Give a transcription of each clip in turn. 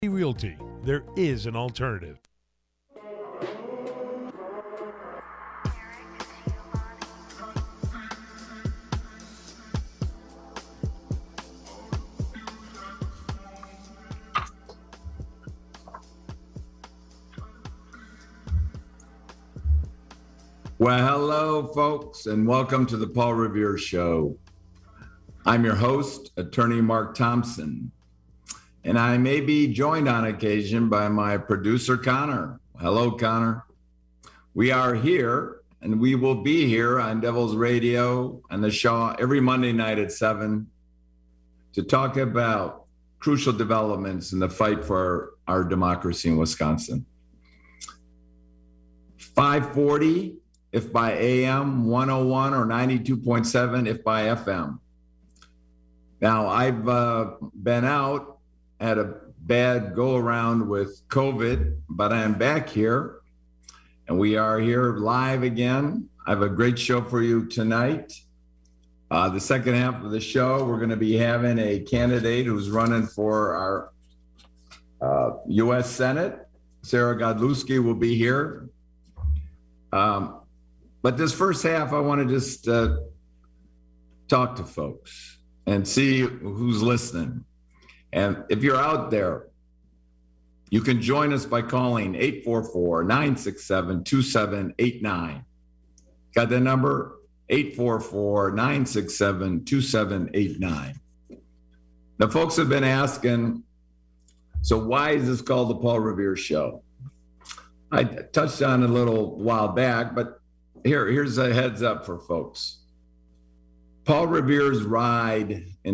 Realty, there is an alternative. Well, hello, folks, and welcome to the Paul Revere Show. I'm your host, attorney Mark Thompson, and I may be joined on occasion by my producer, Connor. Hello, Connor. We are here, and we will be here on Devil's Radio and the show every Monday night at 7 to talk about crucial developments in the fight for our democracy in Wisconsin. 540 if by AM, 101 or 92.7 if by FM. Now, I've been out, had a bad go around with COVID, but I am back here, and we are here live again. I have a great show for you tonight. The second half of the show, we're going to be having a candidate who's running for our U.S. Senate. Sarah Godlewski will be here. But this first half, I want to just talk to folks and see who's listening. And if you're out there, you can join us by calling 844-967-2789. Got that number? 844-967-2789. Now, folks have been asking, so why is this called the Paul Revere Show? I touched on it a little while back, but here's a heads up for folks. Paul Revere's ride in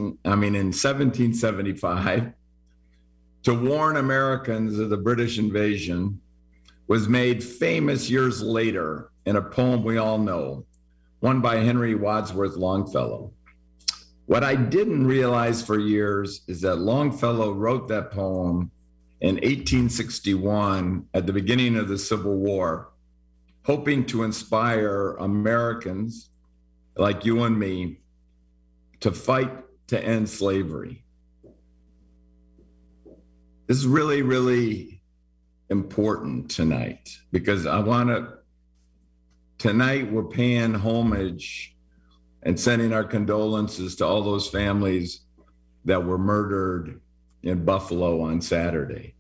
1775 to warn Americans of the British invasion was made famous years later in a poem we all know, one by Henry Wadsworth Longfellow. What I didn't realize for years is that Longfellow wrote that poem in 1861 at the beginning of the Civil War, hoping to inspire Americans like you and me to fight to end slavery. This is really, really important tonight because tonight we're paying homage and sending our condolences to all those families that were murdered in Buffalo on Saturday.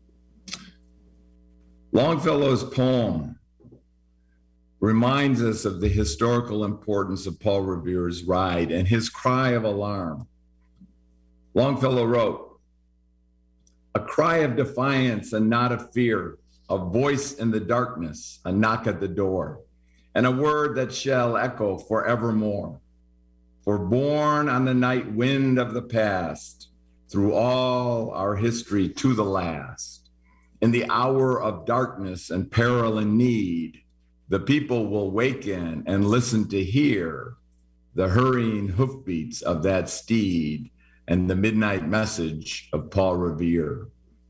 Longfellow's poem reminds us of the historical importance of Paul Revere's ride and his cry of alarm. Longfellow wrote, "A cry of defiance and not of fear, a voice in the darkness, a knock at the door, and a word that shall echo forevermore. For born on the night wind of the past, through all our history to the last, in the hour of darkness and peril and need, the people will waken and listen to hear the hurrying hoofbeats of that steed and the midnight message of Paul Revere."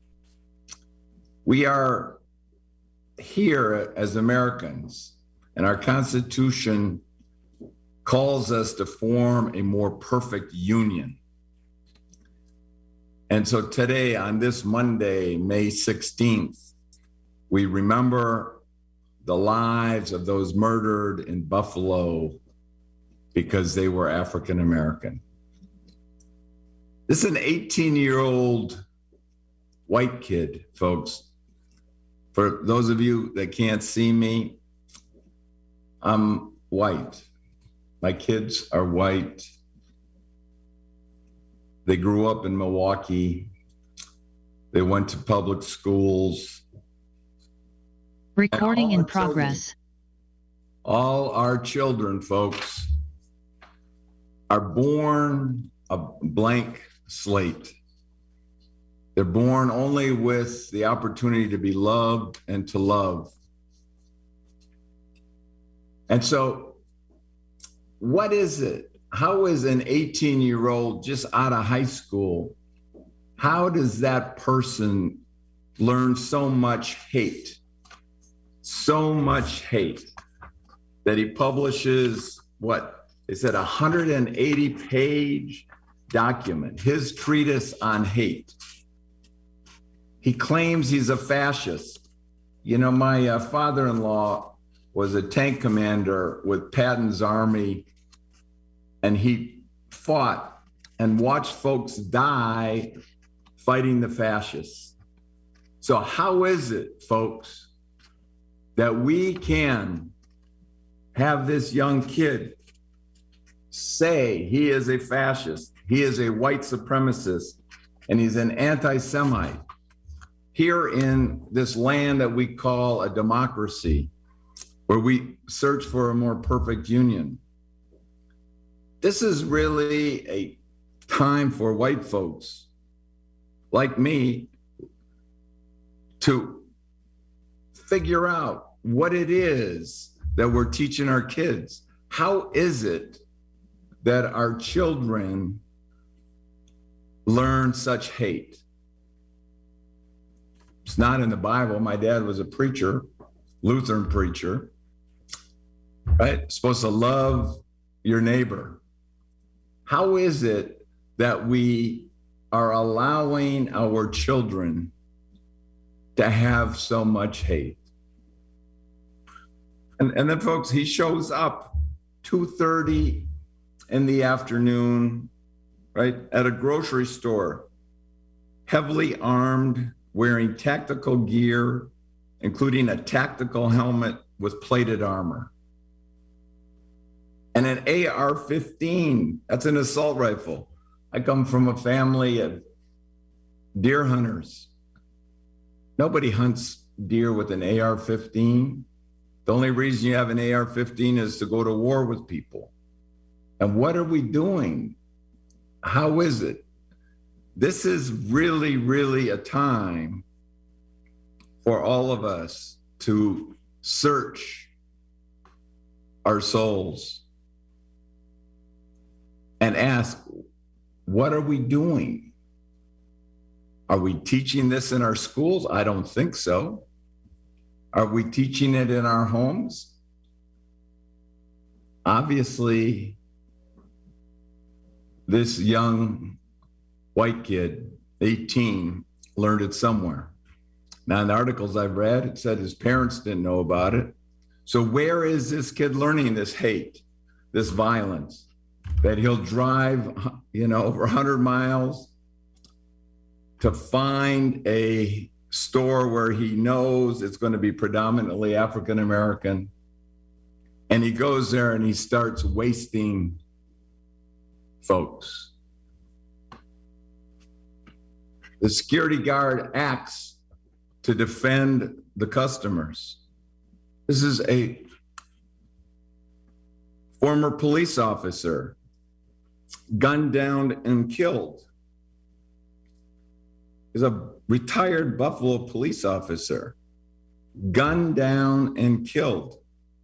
We are here as Americans, and our Constitution calls us to form a more perfect union. And so today, on this Monday, May 16th, we remember the lives of those murdered in Buffalo because they were African American. This is an 18-year-old white kid, folks. For those of you that can't see me, I'm white. My kids are white. They grew up in Milwaukee. They went to public schools. Recording in progress. All our children, folks, are born a blank slate. They're born only with the opportunity to be loved and to love. And so, what is it? How is an 18-year-old just out of high school, how does that person learn so much hate? So much hate that he publishes what? They said 180-page document, his treatise on hate. He claims he's a fascist. You know, my father-in-law was a tank commander with Patton's army, and he fought and watched folks die fighting the fascists. So how is it, folks, that we can have this young kid say he is a fascist, he is a white supremacist, and he's an anti-Semite here in this land that we call a democracy, where we search for a more perfect union? This is really a time for white folks like me to figure out what it is that we're teaching our kids. How is it that our children learn such hate? It's not in the Bible. My dad was a preacher, Lutheran preacher, right? Supposed to love your neighbor. How is it that we are allowing our children to have so much hate? And then, folks, he shows up 2:30 in the afternoon, right, at a grocery store, heavily armed, wearing tactical gear, including a tactical helmet with plated armor, and an AR-15. That's an assault rifle. I come from a family of deer hunters. Nobody hunts deer with an AR-15. The only reason you have an AR-15 is to go to war with people. And what are we doing? How is it? This is really, really a time for all of us to search our souls and ask, what are we doing? Are we teaching this in our schools? I don't think so. Are we teaching it in our homes? Obviously, this young white kid, 18, learned it somewhere. Now, in the articles I've read, it said his parents didn't know about it. So where is this kid learning this hate, this violence, that he'll drive, over 100 miles to find a store where he knows it's going to be predominantly African-American, and he goes there and he starts wasting folks? The security guard acts to defend the customers. This is a former police officer gunned down and killed. Is a retired Buffalo police officer gunned down and killed.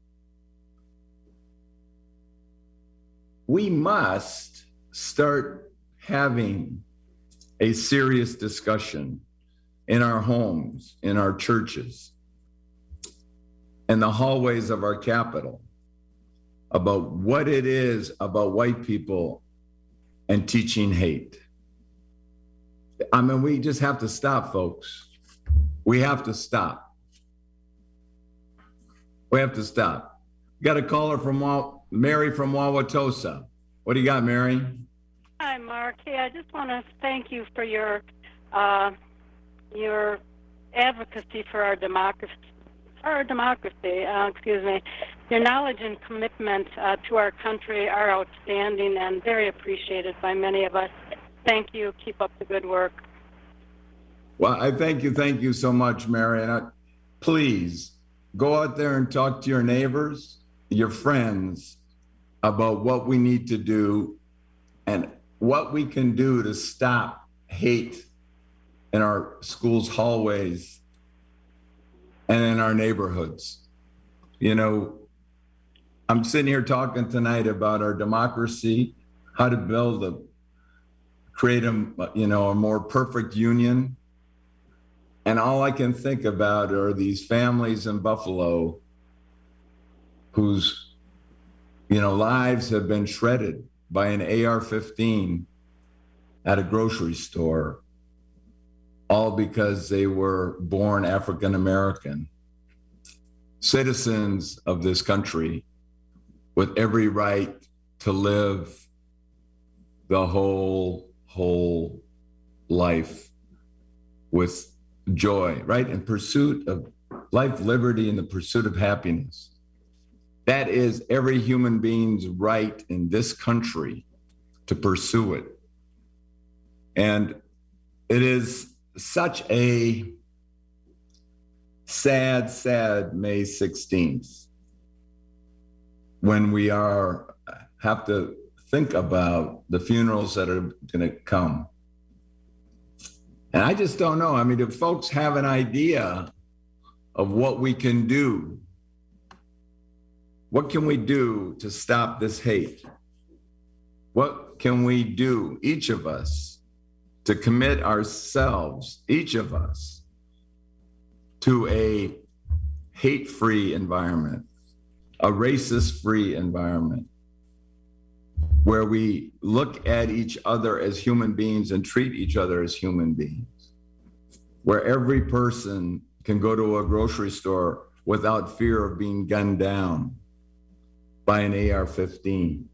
We must start having a serious discussion in our homes, in our churches, in the hallways of our capital about what it is about white people and teaching hate. I mean, we just have to stop, folks. We have to stop. We have to stop. Got a caller from Mary from Wauwatosa. What do you got, Mary? Hi, Mark. Hey, I just want to thank you for your advocacy for our democracy. Your knowledge and commitment to our country are outstanding and very appreciated by many of us. Thank you. Keep up the good work. Well, I thank you. Thank you so much, Mary. And please go out there and talk to your neighbors, your friends, about what we need to do and what we can do to stop hate in our schools' hallways and in our neighborhoods. I'm sitting here talking tonight about our democracy, how to create a more perfect union. And all I can think about are these families in Buffalo whose, lives have been shredded by an AR-15 at a grocery store. all because they were born African American, citizens of this country with every right to live the whole life with joy, right? In pursuit of life, liberty, and the pursuit of happiness. That is every human being's right in this country to pursue it. And it is such a sad May 16th when we have to think about the funerals that are going to come. And I just don't know. I mean, do folks have an idea of what we can do? What can we do to stop this hate? What can we do, each of us, to commit ourselves, each of us, to a hate-free environment, a racist-free environment, where we look at each other as human beings and treat each other as human beings, where every person can go to a grocery store without fear of being gunned down by an AR-15.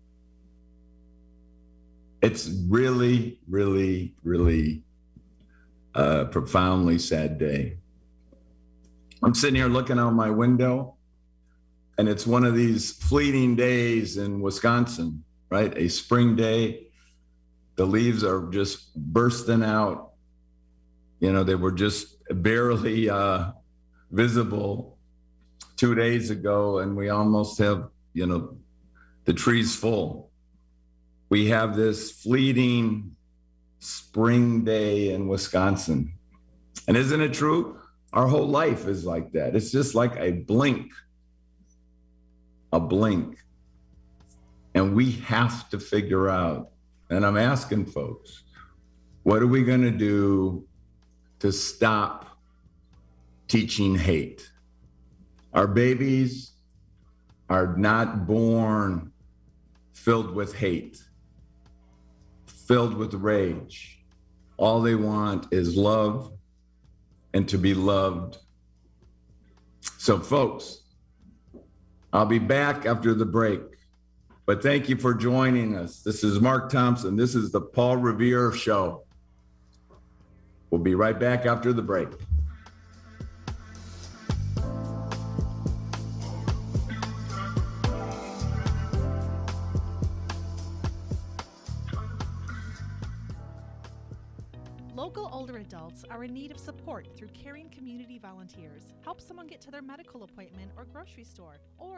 It's really, really, really a profoundly sad day. I'm sitting here looking out my window, and it's one of these fleeting days in Wisconsin, right? A spring day. The leaves are just bursting out. You know, they were just barely visible 2 days ago, and we almost have, you know, the trees full. We have this fleeting spring day in Wisconsin. And isn't it true? Our whole life is like that. It's just like a blink. And we have to figure out, and I'm asking folks, what are we going to do to stop teaching hate? Our babies are not born filled with hate, filled with rage. All they want is love and to be loved. So folks, I'll be back after the break, but thank you for joining us. This is Mark Thompson. This is the Paul Revere Show. We'll be right back after the break. Local older adults are in need of support through caring community volunteers. Help someone get to their medical appointment or grocery store, or